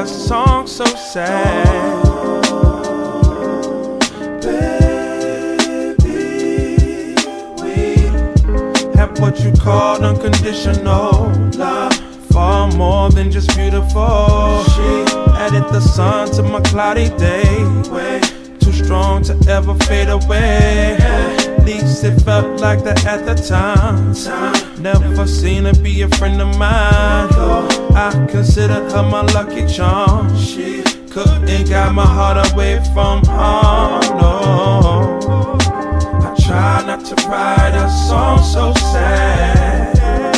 a song so sad. Baby, we Have what you call unconditional love, far more than just beautiful. She added the sun to my cloudy day, way too strong to ever fade away. At least it felt like that at the time. Never seen her be a friend of mine, though I considered her my lucky charm. She couldn't guide my heart away from harm, no. I try not to write a song so sad,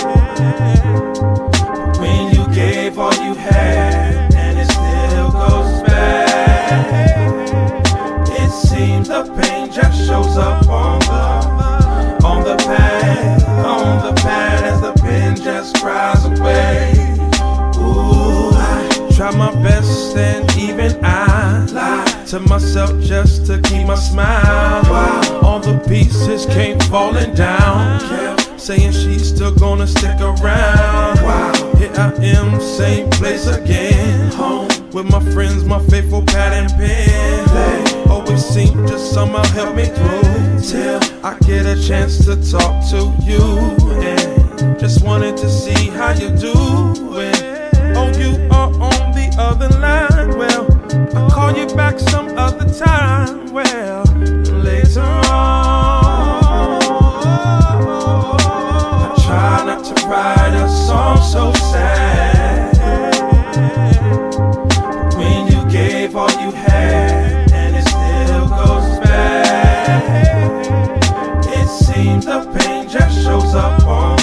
but when you gave all you had and it still goes bad, it seems the pain just shows up on the pad as the pen just cries away. Ooh, I try my best and even I lie to myself just to keep my smile. Wow. All the pieces came falling down, kept saying she's still gonna stick around. Wow. Here I am, same place again, home with my friends, my faithful pad and pen. They always seem to somehow help me through till I get a chance to talk to you, and just wanted to see how you doing. Oh, you are on the other line. Well, I'll call you back some other time. Well, later on. I try not to write a song so sad, but when you gave all you had and it still goes bad, it seems the pain just shows up on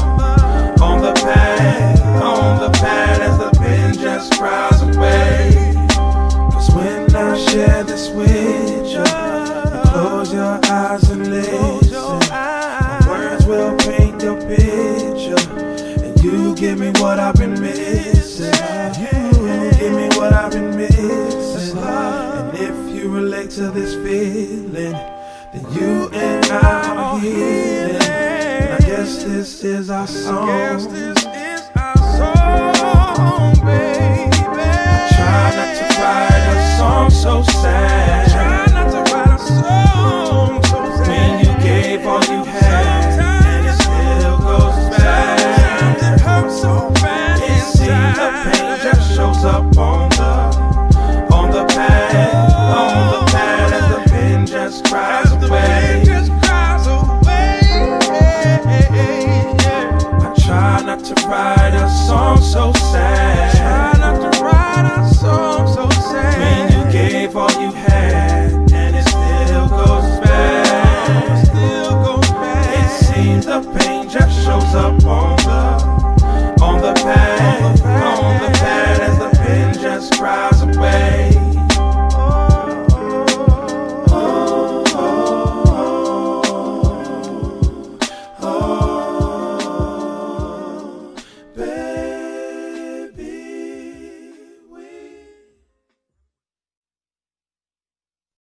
the pad as the pen just cries away. Cause when I share this with you, close your eyes and listen. My words will paint your picture, and you give me what I've been missing. You give me what I've been missing. And if you relate to this feeling, then you and I are healing. And I guess this is our song. Baby, I try not to write a song so sad. Try not to write a song so sad. When you gave all you had and it still goes bad, it hurts so bad. It seems the pain just shows up on